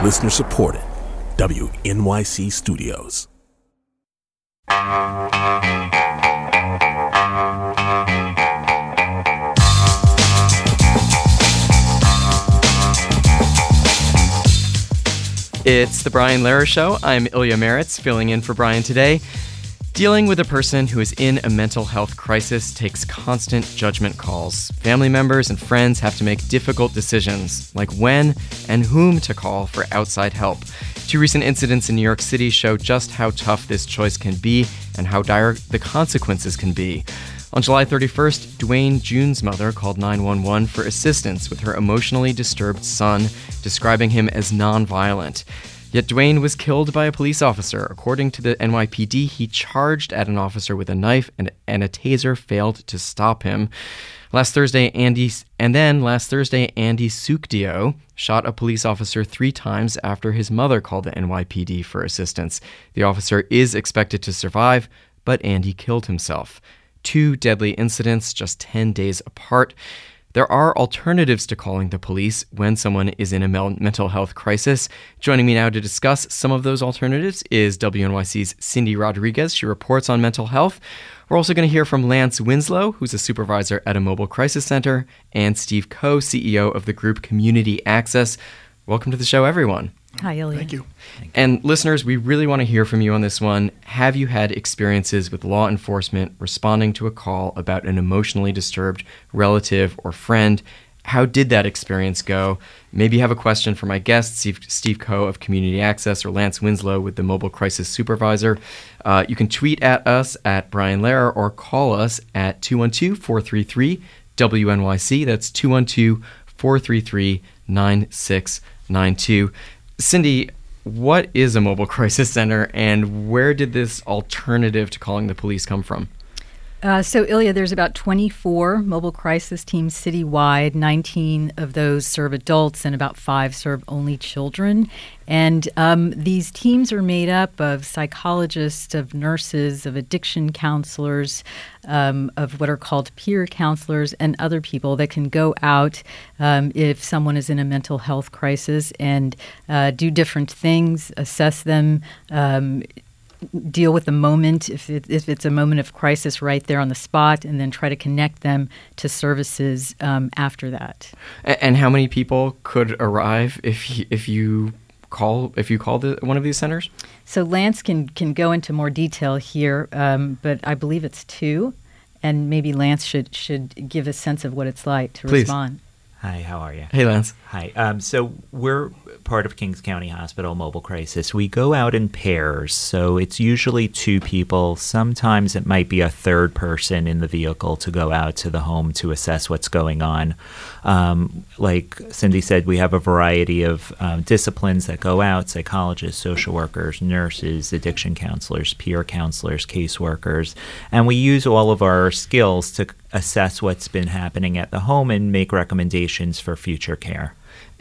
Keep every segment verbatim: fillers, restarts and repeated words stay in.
Listener supported. W N Y C Studios. It's the Brian Lehrer Show. I'm Ilya Meritz, filling in for Brian today. Dealing with a person who is in a mental health crisis takes constant judgment calls. Family members and friends have to make difficult decisions, like when and whom to call for outside help. Two recent incidents in New York City show just how tough this choice can be and how dire the consequences can be. On July thirty-first, Dwayne June's mother called nine one one for assistance with her emotionally disturbed son, describing him as nonviolent. Yet Dwayne was killed by a police officer. According to the N Y P D, he charged at an officer with a knife and, and a taser failed to stop him. Last Thursday, Andy, and then last Thursday, Andy Sukdio shot a police officer three times after his mother called the N Y P D for assistance. The officer is expected to survive, but Andy killed himself. Two deadly incidents just ten days apart. There are alternatives to calling the police when someone is in a mel- mental health crisis. Joining me now to discuss some of those alternatives is W N Y C's Cindy Rodriguez. She reports on mental health. We're also going to hear from Lance Winslow, who's a supervisor at a mobile crisis center, and Steve Coe, C E O of the group Community Access. Welcome to the show, everyone. Hi, Ilya. Thank you. And listeners, we really want to hear from you on this one. Have you had experiences with law enforcement responding to a call about an emotionally disturbed relative or friend? How did that experience go? Maybe you have a question for my guests, Steve, Steve Coe of Community Access or Lance Winslow with the Mobile Crisis Supervisor. Uh, you can tweet at us at Brian Lehrer or call us at two one two, four three three, W N Y C. That's two one two, four three three, nine six nine two. Cindy, what is a mobile crisis center and where did this alternative to calling the police come from? Uh, so, Ilya, there's about twenty-four mobile crisis teams citywide. nineteen of those serve adults and about five serve only children. And um, these teams are made up of psychologists, of nurses, of addiction counselors, um, of what are called peer counselors, and other people that can go out um, if someone is in a mental health crisis and uh, do different things, assess them, um, deal with the moment, if, it, if it's a moment of crisis right there on the spot, and then try to connect them to services um, after that. And how many people could arrive if you, if you call if you call the, one of these centers? So Lance can, can go into more detail here, um, but I believe it's two, and maybe Lance should, should give a sense of what it's like to Please. respond. Hi, how are you? Hey, Lance. Hi. Um, so we're part of Kings County Hospital Mobile Crisis. We go out in pairs, so it's usually two people. Sometimes it might be a third person in the vehicle to go out to the home to assess what's going on. Um, like Cindy said, we have a variety of um, disciplines that go out: psychologists, social workers, nurses, addiction counselors, peer counselors, caseworkers, and we use all of our skills to assess what's been happening at the home and make recommendations for future care.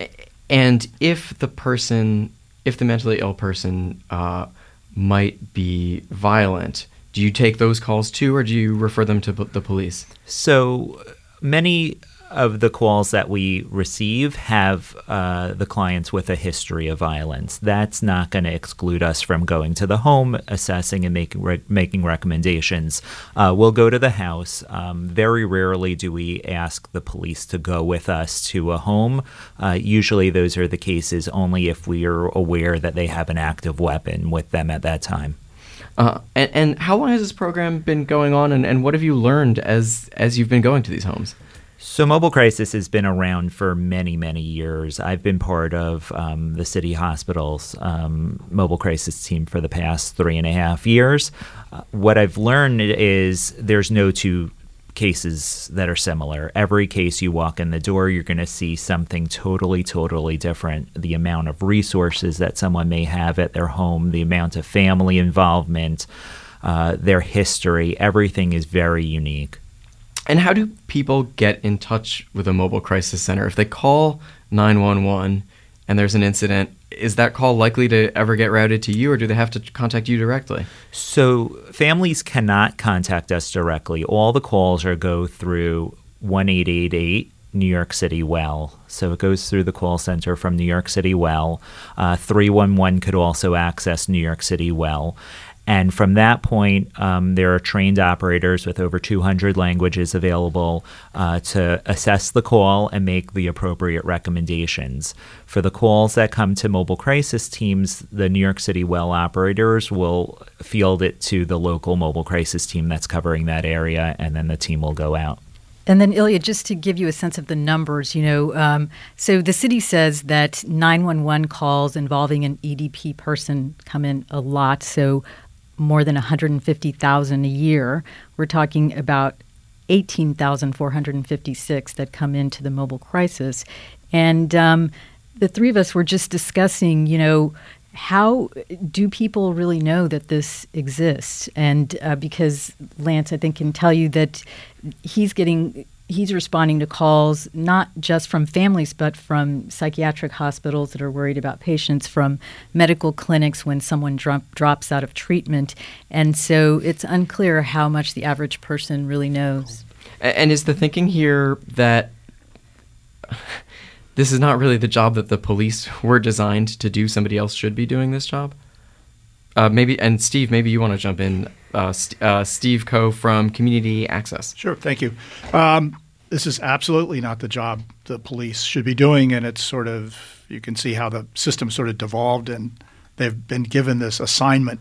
And if the person, if the mentally ill person uh, might be violent, do you take those calls too, or do you refer them to the police? So many of the calls that we receive have uh, the clients with a history of violence. That's not going to exclude us from going to the home, assessing and making re- making recommendations. Uh, we'll go to the house. Um, very rarely do we ask the police to go with us to a home. Uh, usually those are the cases only if we are aware that they have an active weapon with them at that time. Uh, and, and how long has this program been going on, and, and what have you learned as as you've been going to these homes? So Mobile Crisis has been around for many, many years. I've been part of um, the City Hospital's um, Mobile Crisis team for the past three and a half years. Uh, what I've learned is there's no two cases that are similar. Every case you walk in the door, you're going to see something totally, totally different. The amount of resources that someone may have at their home, the amount of family involvement, uh, their history, everything is very unique. And how do people get in touch with a mobile crisis center? If they call nine one one and there's an incident, is that call likely to ever get routed to you, or do they have to contact you directly? So families cannot contact us directly. All the calls are go through one eight eight eight New York City Well. So it goes through the call center from New York City Well. Uh, three one one could also access New York City Well. And from that point, um, there are trained operators with over two hundred languages available uh, to assess the call and make the appropriate recommendations. For the calls that come to mobile crisis teams, the New York City Well operators will field it to the local mobile crisis team that's covering that area, and then the team will go out. And then, Ilya, just to give you a sense of the numbers, you know, um, so the city says that nine one one calls involving an E D P person come in a lot, so more than one hundred fifty thousand a year. We're talking about eighteen thousand four hundred fifty-six that come into the mobile crisis. And um, the three of us were just discussing, you know, how do people really know that this exists? And uh, because Lance, I think, can tell you that he's getting he's responding to calls not just from families, but from psychiatric hospitals that are worried about patients, from medical clinics when someone drop, drops out of treatment. And so it's unclear how much the average person really knows. And is the thinking here that this is not really the job that the police were designed to do? Somebody else should be doing this job? Uh, maybe, and Steve, maybe you want to jump in. Uh, St- uh, Steve Coe from Community Access. Sure, thank you. Um, this is absolutely not the job the police should be doing, and it's sort of, you can see how the system sort of devolved, and they've been given this assignment.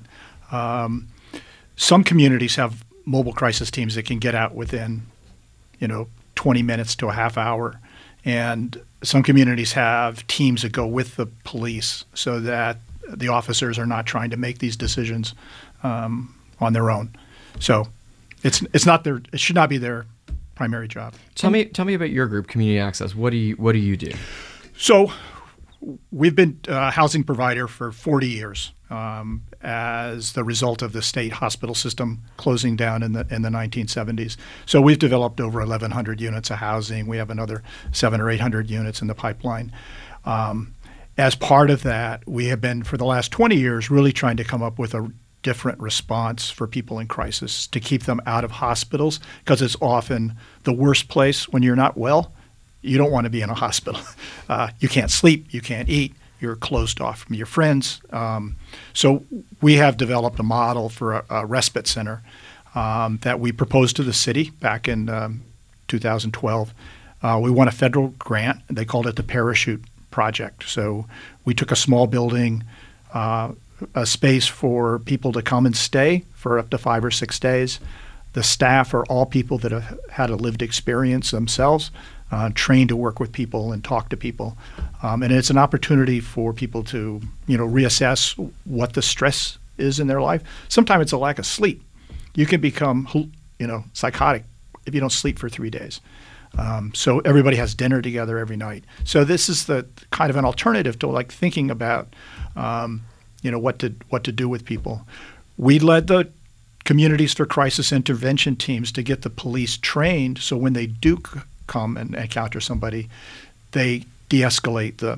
Um, some communities have mobile crisis teams that can get out within, you know, twenty minutes to a half hour, and some communities have teams that go with the police so that the officers are not trying to make these decisions um, on their own. So it's it's not their it should not be their primary job. Tell me tell me about your group, Community Access. What do you what do you do? So we've been a housing provider for forty years um, as the result of the state hospital system closing down in the in the nineteen seventies. So we've developed over eleven hundred units of housing. We have another seven or eight hundred units in the pipeline. Um, as part of that, we have been for the last twenty years really trying to come up with a different response for people in crisis to keep them out of hospitals, because it's often the worst place when you're not well. You don't want to be in a hospital. Uh, you can't sleep, you can't eat, you're closed off from your friends. Um, so we have developed a model for a, a respite center um, that we proposed to the city back in um, two thousand twelve. Uh, we won a federal grant. They called it the Parachute Project. So we took a small building, uh, a space for people to come and stay for up to five or six days. The staff are all people that have had a lived experience themselves, uh, trained to work with people and talk to people. Um, and it's an opportunity for people to, you know, reassess what the stress is in their life. Sometimes it's a lack of sleep. You can become, you know, psychotic if you don't sleep for three days. Um, so everybody has dinner together every night. So this is the kind of an alternative to like thinking about, um, you know, what to what to do with people. We led the Communities for Crisis Intervention teams to get the police trained, so when they do c- come and encounter somebody, they de-escalate the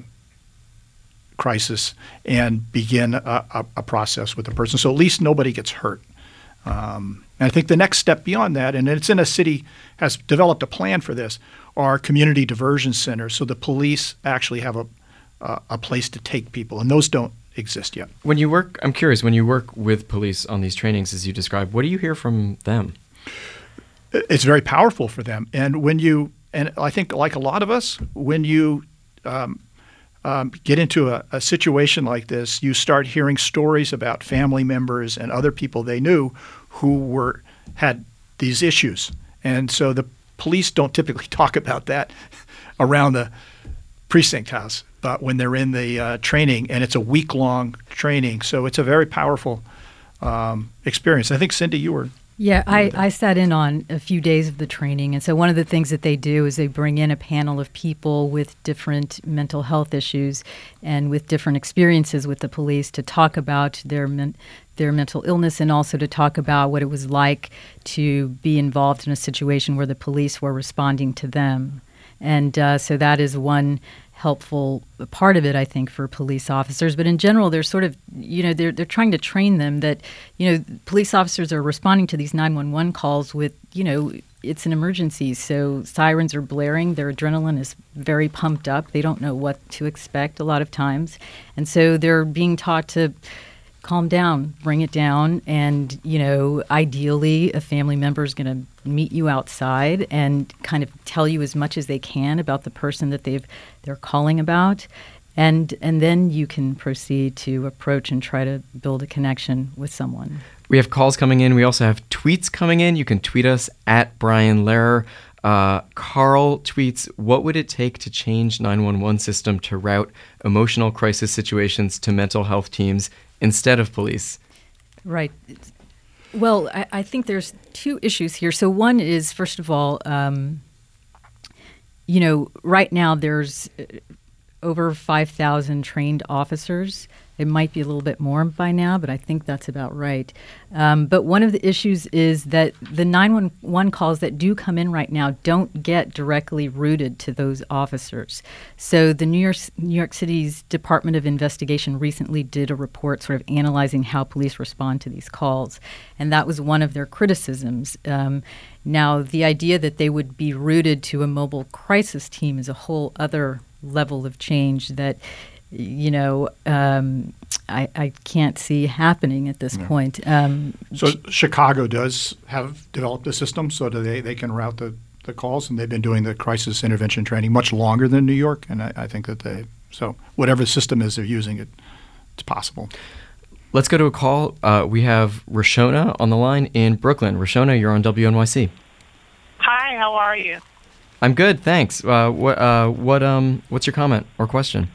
crisis and begin a, a, a process with the person. So at least nobody gets hurt. Um, and I think the next step beyond that, and it's in a city has developed a plan for this, are community diversion centers. So the police actually have a a, a place to take people, and those don't exist yet. When you work, I'm curious, when you work with police on these trainings, as you described, what do you hear from them? It's very powerful for them. And when you, and I think like a lot of us, when you um, um, get into a, a situation like this, you start hearing stories about family members and other people they knew who were had these issues. And so the police don't typically talk about that around the precinct house. But when they're in the uh, training, and it's a week-long training, so it's a very powerful um, experience. I think, Cindy, you were... Yeah, I, I sat in on a few days of the training, and so one of the things that they do is they bring in a panel of people with different mental health issues and with different experiences with the police to talk about their men- their mental illness, and also to talk about what it was like to be involved in a situation where the police were responding to them. And uh, so that is one helpful part of it, I think, for police officers. But in general, they're sort of, you know, they're they're trying to train them that, you know, police officers are responding to these nine one one calls with, you know, it's an emergency. So sirens are blaring. Their adrenaline is very pumped up. They don't know what to expect a lot of times. And so they're being taught to calm down, bring it down, and, you know, ideally a family member is going to meet you outside and kind of tell you as much as they can about the person that they've they're calling about, and and then you can proceed to approach and try to build a connection with someone. We have calls coming in. We also have tweets coming in. You can tweet us at Brian Lehrer. Uh, Carl tweets, what would it take to change nine one one system to route emotional crisis situations to mental health teams instead of police? Right. Well, I, I think there's two issues here. So one is, first of all, um, you know, right now there's over five thousand trained officers. It might be a little bit more by now, but I think that's about right. Um, but one of the issues is that the nine one one calls that do come in right now don't get directly routed to those officers. So the New York New York City's Department of Investigation recently did a report sort of analyzing how police respond to these calls, and that was one of their criticisms. Um, now, the idea that they would be routed to a mobile crisis team is a whole other level of change that, you know, um, I, I can't see happening at this Yeah. point. Um, So Chicago does have developed a system so that they, they can route the, the calls, and they've been doing the crisis intervention training much longer than New York, and I, I think that they, so whatever system is they're using, it, it's possible. Let's go to a call. Uh, we have Roshona on the line in Brooklyn. Roshona, you're on W N Y C. Hi, how are you? I'm good, thanks. Uh, what, uh, what, um, what's your comment or question?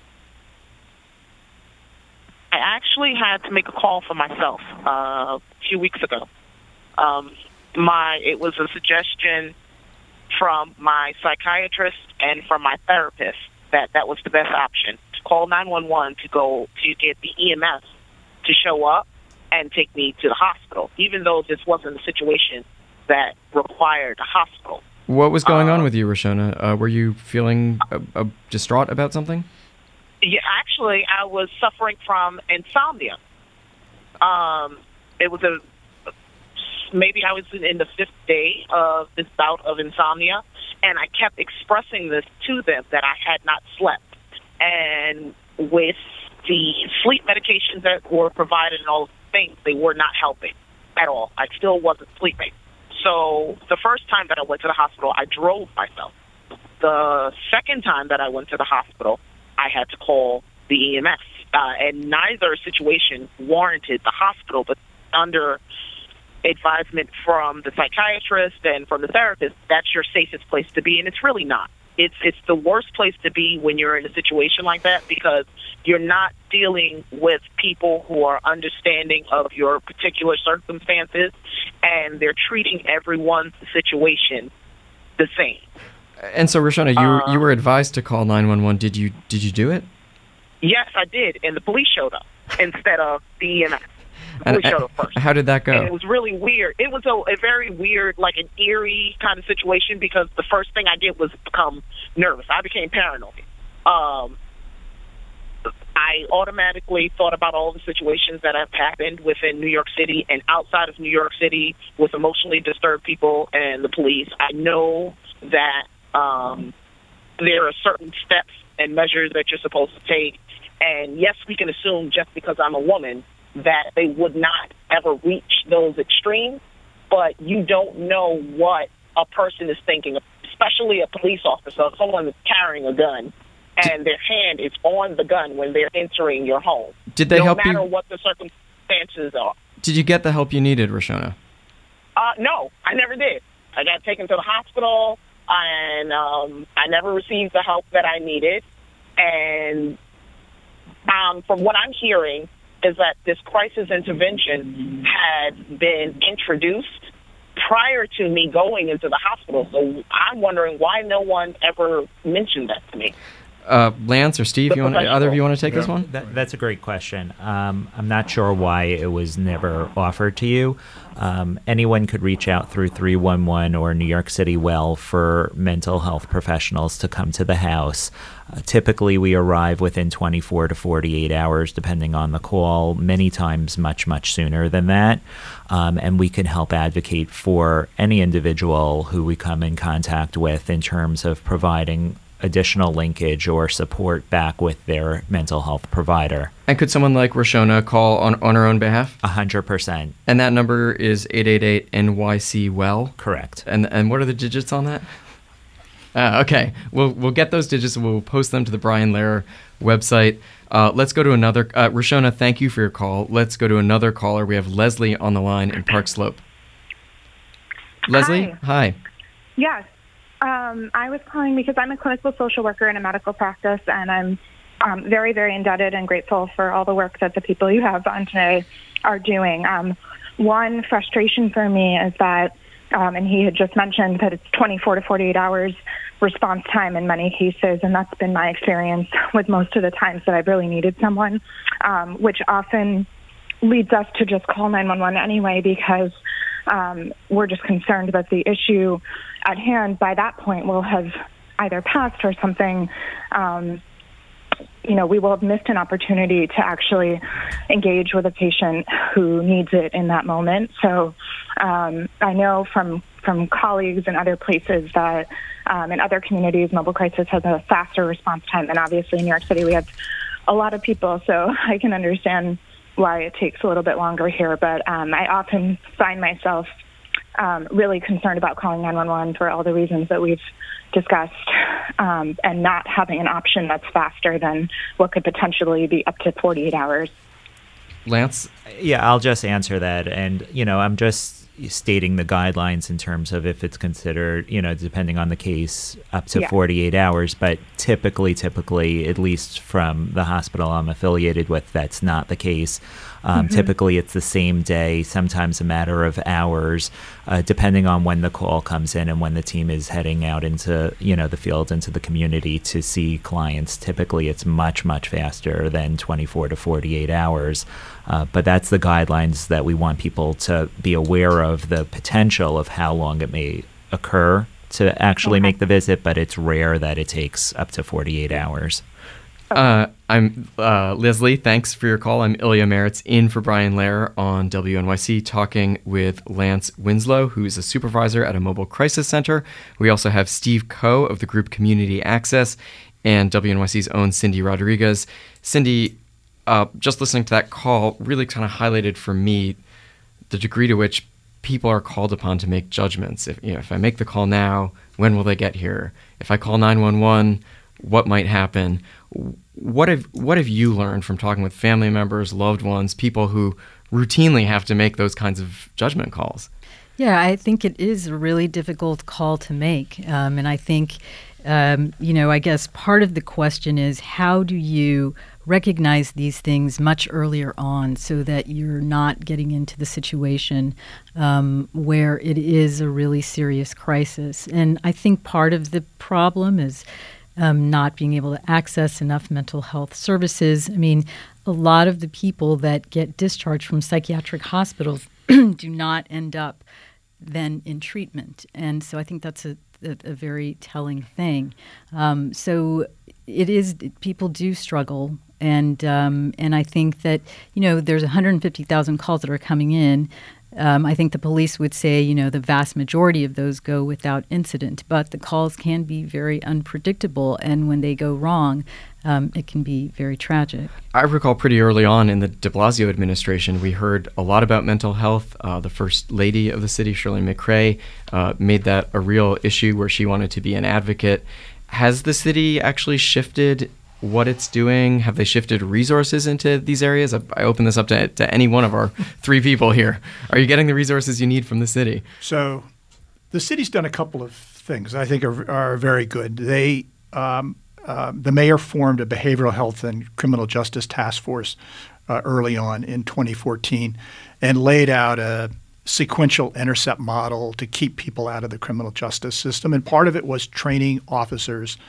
I actually had to make a call for myself uh, a few weeks ago. Um, my it was a suggestion from my psychiatrist and from my therapist that that was the best option, to call nine one one to go to get the E M S to show up and take me to the hospital, even though this wasn't a situation that required a hospital. What was going uh, on with you, Roshona? Uh, were you feeling uh, uh, distraught about something? Yeah, actually, I was suffering from insomnia. Um, it was a maybe I was in the fifth day of this bout of insomnia, and I kept expressing this to them that I had not slept. And with the sleep medications that were provided and all the things, they were not helping at all. I still wasn't sleeping. So the first time that I went to the hospital, I drove myself. The second time that I went to the hospital, I had to call the E M S. Uh, and neither situation warranted the hospital, but under advisement from the psychiatrist and from the therapist, that's your safest place to be, and it's really not. It's it's the worst place to be when you're in a situation like that, because you're not dealing with people who are understanding of your particular circumstances, and they're treating everyone's situation the same. And so, Roshona, you Uh, you were advised to call nine one one. Did you did you do it? Yes, I did, and the police showed up instead of the E M S. The And, police showed uh, up first. how did that go? And it was really weird. It was a, a very weird, like an eerie kind of situation, because the first thing I did was become nervous. I became paranoid. Um, I automatically thought about all the situations that have happened within New York City and outside of New York City with emotionally disturbed people and the police. I know that um, there are certain steps and measures that you're supposed to take. And yes, we can assume just because I'm a woman that they would not ever reach those extremes, but you don't know what a person is thinking, especially a police officer, someone that's carrying a gun, and their hand is on the gun when they're entering your home. Did they no help you? matter what the circumstances are. Did you get the help you needed, Roshona? Uh, no, I never did. I got taken to the hospital, and um, I never received the help that I needed. And um, from what I'm hearing, is that this crisis intervention had been introduced prior to me going into the hospital. So I'm wondering why no one ever mentioned that to me. Uh, Lance or Steve, The you want professional. either of you want to take Yeah. this one? That, that's a great question. Um, I'm not sure why it was never offered to you. Um, anyone could reach out through three one one or New York City Well for mental health professionals to come to the house. Uh, typically, we arrive within twenty-four to forty-eight hours, depending on the call, many times much, much sooner than that. Um, and we can help advocate for any individual who we come in contact with in terms of providing additional linkage or support back with their mental health provider. And could someone like Roshona call on, on her own behalf? A hundred percent. And that number is eight eight eight N Y C well. Correct. And and what are the digits on that? Ah, okay. We'll we'll get those digits and we'll post them to the Brian Lehrer website. Uh, let's go to another. Uh, Roshona, thank you for your call. Let's go to another caller. We have Leslie on the line in Park Slope. Leslie, Hi. hi. Yes. Um, I was calling because I'm a clinical social worker in a medical practice, and I'm um, very, very indebted and grateful for all the work that the people you have on today are doing. Um, one frustration for me is that, um, and he had just mentioned that it's twenty-four to forty-eight hours response time in many cases, and that's been my experience with most of the times that I've really needed someone, um, which often leads us to just call nine one one anyway because um, we're just concerned that the issue at hand by that point will have either passed or something, um, you know, we will have missed an opportunity to actually engage with a patient who needs it in that moment. So um, I know from, from colleagues in other places that um, in other communities, mobile crisis has a faster response time. And obviously in New York City, we have a lot of people, so I can understand why it takes a little bit longer here. But um, I often find myself Um, really concerned about calling nine one one for all the reasons that we've discussed, um, and not having an option that's faster than what could potentially be up to forty-eight hours. Lance? Yeah, I'll just answer that. And, you know, I'm just stating the guidelines in terms of if it's considered, you know, depending on the case, up to Yeah. forty-eight hours. But typically, typically, at least from the hospital I'm affiliated with, that's not the case. Um, Mm-hmm. Typically, it's the same day, sometimes a matter of hours, uh, depending on when the call comes in and when the team is heading out into, you know, the field, into the community to see clients. Typically, it's much, much faster than twenty-four to forty-eight hours. Uh, but that's the guidelines that we want people to be aware of, the potential of how long it may occur to actually Okay. make the visit, but it's rare that it takes up to forty-eight hours. Uh, I'm uh, Leslie. Thanks for your call. I'm Ilya Meritz in for Brian Lehrer on W N Y C, talking with Lance Winslow, who's a supervisor at a mobile crisis center. We also have Steve Coe of the group Community Access and W N Y C's own Cindy Rodriguez. Cindy, uh, just listening to that call really kind of highlighted for me the degree to which people are called upon to make judgments. If, you know, if I make the call now, when will they get here? If I call nine one one, what might happen? What have what have you learned from talking with family members, loved ones, people who routinely have to make those kinds of judgment calls? Yeah, I think it is a really difficult call to make. Um, and I think, um, you know, I guess part of the question is how do you recognize these things much earlier on so that you're not getting into the situation um, where it is a really serious crisis? And I think part of the problem is Um, not being able to access enough mental health services. I mean, a lot of the people that get discharged from psychiatric hospitals do not end up then in treatment. And so I think that's a, a, a very telling thing. Um, so it is, people do struggle. And, um, and I think that, you know, there's one hundred fifty thousand calls that are coming in. Um, I think the police would say, you know, the vast majority of those go without incident, but the calls can be very unpredictable, and when they go wrong, um, it can be very tragic. I recall pretty early on in the de Blasio administration, we heard a lot about mental health. Uh, the first lady of the city, Shirley McRae, uh, made that a real issue where she wanted to be an advocate. Has the city actually shifted what it's doing? Have they shifted resources into these areas? I, I open this up to, to any one of our three people here. Are you getting the resources you need from the city? So the city's done a couple of things I think are, are very good. They, um, uh, the mayor formed a behavioral health and criminal justice task force uh, early on in twenty fourteen and laid out a sequential intercept model to keep people out of the criminal justice system. And part of it was training officers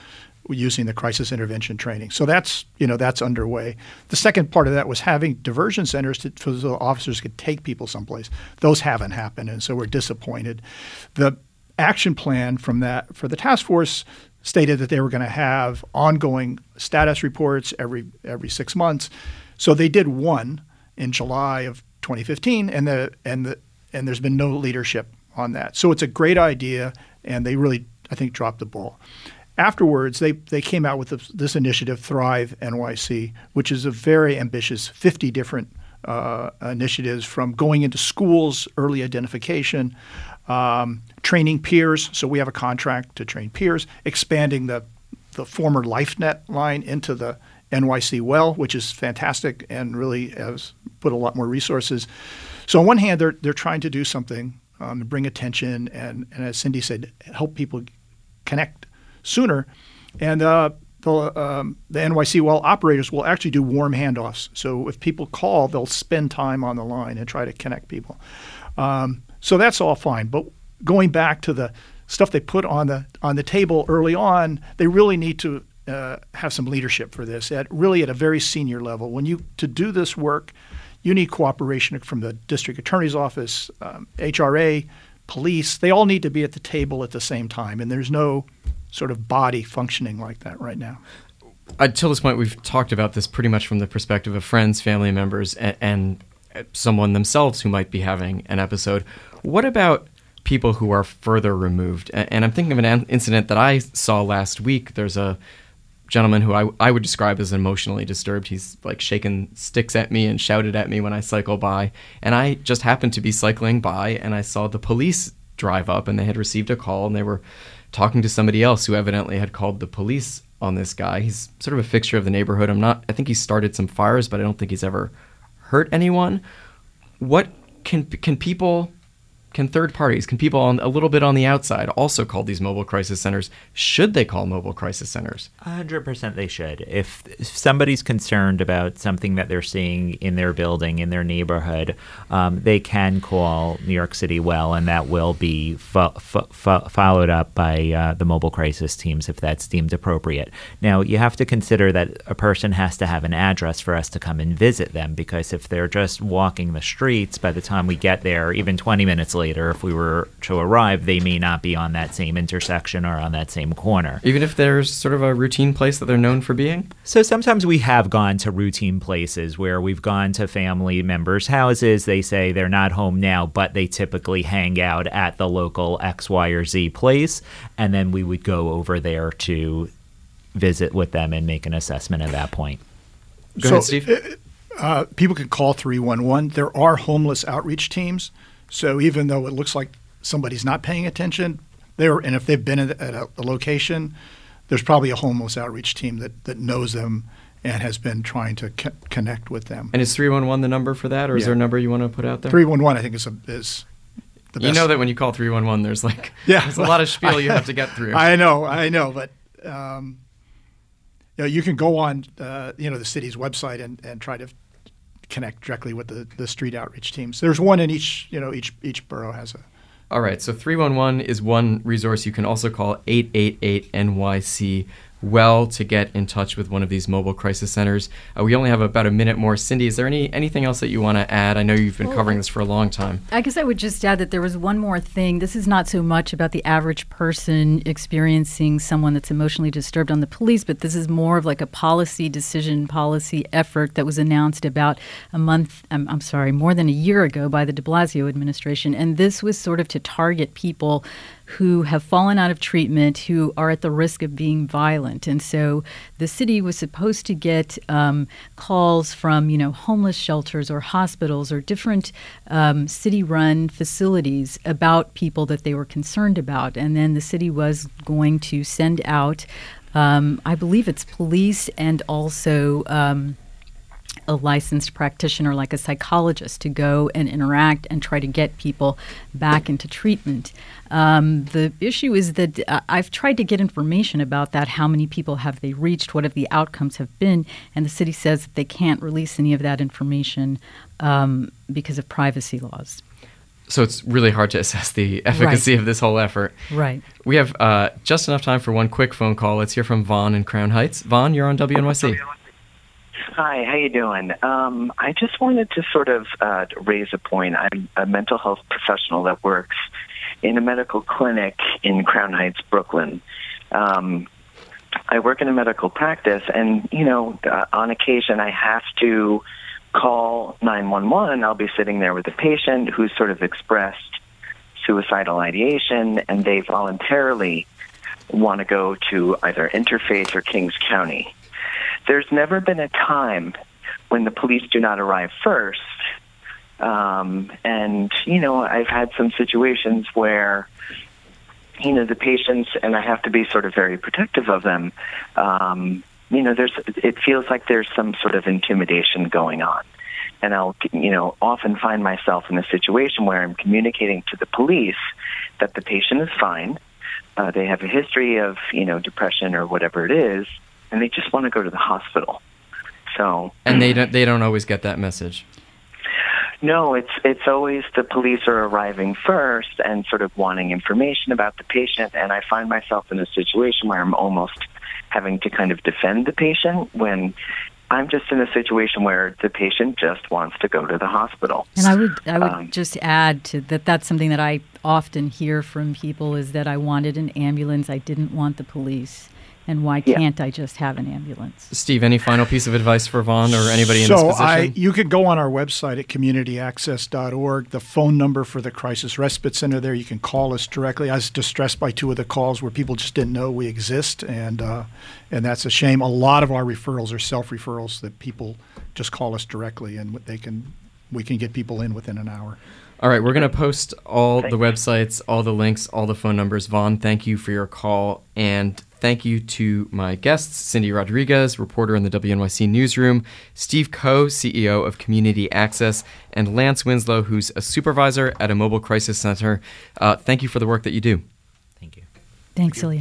using the crisis intervention training. So that's, you know, that's underway. The second part of that was having diversion centers to, so the officers could take people someplace. Those haven't happened, and so we're disappointed. The action plan from that for the task force stated that they were going to have ongoing status reports every every six months. So they did one in July of twenty fifteen, and the and the and there's been no leadership on that. So it's a great idea, and they really, I think, dropped the ball. Afterwards, they, they came out with this, this initiative, Thrive N Y C, which is a very ambitious fifty different uh, initiatives, from going into schools, early identification, um, training peers. So we have a contract to train peers, expanding the, the former LifeNet line into the N Y C Well, which is fantastic and really has put a lot more resources. So on one hand, they're, they're trying to do something um, to bring attention and, and, as Cindy said, help people connect sooner. And uh, the, um, the N Y C Well operators will actually do warm handoffs. So if people call, they'll spend time on the line and try to connect people. Um, so that's all fine. But going back to the stuff they put on the on the table early on, they really need to uh, have some leadership for this, at really at a very senior level. When you to do this work, you need cooperation from the district attorney's office, um, H R A, police. They all need to be at the table at the same time, and there's no sort of body functioning like that right now. Until this point, we've talked about this pretty much from the perspective of friends, family members, and, and someone themselves who might be having an episode. What about people who are further removed? And I'm thinking of an incident that I saw last week. There's a gentleman who I, I would describe as emotionally disturbed. He's like shaking sticks at me and shouted at me when I cycle by. And I just happened to be cycling by, and I saw the police drive up, and they had received a call, and they were talking to somebody else who evidently had called the police on this guy. He's sort of a fixture of the neighborhood. I'm not, I think he started some fires, but I don't think he's ever hurt anyone. What can, can people, can third parties, can people on a little bit on the outside also call these mobile crisis centers? Should they call mobile crisis centers? one hundred percent they should. If, if somebody's concerned about something that they're seeing in their building, in their neighborhood, um, they can call New York City Well, and that will be fo- fo- fo- followed up by uh, the mobile crisis teams if that's deemed appropriate. Now, you have to consider that a person has to have an address for us to come and visit them, because if they're just walking the streets, by the time we get there, even twenty minutes later, later, if we were to arrive, they may not be on that same intersection or on that same corner. Even if there's sort of a routine place that they're known for being? So sometimes we have gone to routine places where we've gone to family members' houses. They say they're not home now, but they typically hang out at the local X, Y, or Z place. And then we would go over there to visit with them and make an assessment at that point. Go so, ahead, Steve. Uh, people can call three one one. There are homeless outreach teams. So even though it looks like somebody's not paying attention, they're, and if they've been at a, a location, there's probably a homeless outreach team that, that knows them and has been trying to co- connect with them. And is three one one the number for that, or is Yeah. there a number you want to put out there? three one one, I think, is, a, is the best. You know that when you call three one one, there's like Yeah. there's a lot of spiel you have to get through. I know, I know, but um, you know, you can go on uh, you know the city's website and, and try to connect directly with the, the street outreach teams. There's one in each, you know, each each borough has a. All right, so three one one is one resource. You can also call eight eight eight N Y C well to get in touch with one of these mobile crisis centers. Uh, we only have about a minute more. Cindy, is there any anything else that you want to add? I know you've been Well, covering this for a long time. I guess I would just add that there was one more thing. This is not so much about the average person experiencing someone that's emotionally disturbed on the police, but this is more of like a policy decision, policy effort that was announced about a month, I'm, I'm sorry, more than a year ago by the de Blasio administration. And this was sort of to target people who have fallen out of treatment, who are at the risk of being violent. And so the city was supposed to get um, calls from, you know, homeless shelters or hospitals or different um, city-run facilities about people that they were concerned about. And then the city was going to send out, um, I believe it's police and also um, a licensed practitioner like a psychologist to go and interact and try to get people back into treatment. Um, the issue is that uh, I've tried to get information about that. How many people have they reached? What have the outcomes have been? And the city says that they can't release any of that information um, because of privacy laws. So it's really hard to assess the efficacy Right. of this whole effort. Right. We have uh, just enough time for one quick phone call. Let's hear from Vaughn in Crown Heights. Vaughn, you're on W N Y C. Hi, how you doing? Um, I just wanted to sort of uh, raise a point. I'm a mental health professional that works in a medical clinic in Crown Heights, Brooklyn. Um, I work in a medical practice, and, you know, uh, on occasion I have to call nine one one. I'll be sitting there with a patient who's sort of expressed suicidal ideation, and they voluntarily want to go to either Interfaith or Kings County. There's never been a time when the police do not arrive first. Um, and, you know, I've had some situations where, you know, the patients, and I have to be sort of very protective of them, um, you know, there's, it feels like there's some sort of intimidation going on. And I'll, you know, often find myself in a situation where I'm communicating to the police that the patient is fine. Uh, they have a history of, you know, depression or whatever it is, and they just want to go to the hospital. So, And they don't, they don't always get that message. no, it's it's always the police are arriving first and sort of wanting information about the patient, and I find myself in a situation where I'm almost having to kind of defend the patient when I'm just in a situation where the patient just wants to go to the hospital. And I would I would Um, just add to that that's something that I often hear from people is that I wanted an ambulance, I didn't want the police. And why Yeah. can't I just have an ambulance? Steve, any final piece of advice for Vaughn or anybody in so this position? I, you can go on our website at community access dot org. The phone number for the Crisis Respite Center there, you can call us directly. I was distressed by two of the calls where people just didn't know we exist, and uh, and that's a shame. A lot of our referrals are self-referrals that people just call us directly, and they can we can get people in within an hour. All right, we're going to post all Thank the you. websites, all the links, all the phone numbers. Vaughn, thank you for your call. And thank you to my guests, Cindy Rodriguez, reporter in the W N Y C newsroom, Steve Coe, C E O of Community Access, and Lance Winslow, who's a supervisor at a mobile crisis center. Uh, thank you for the work that you do. Thank you. Thanks, Ilya.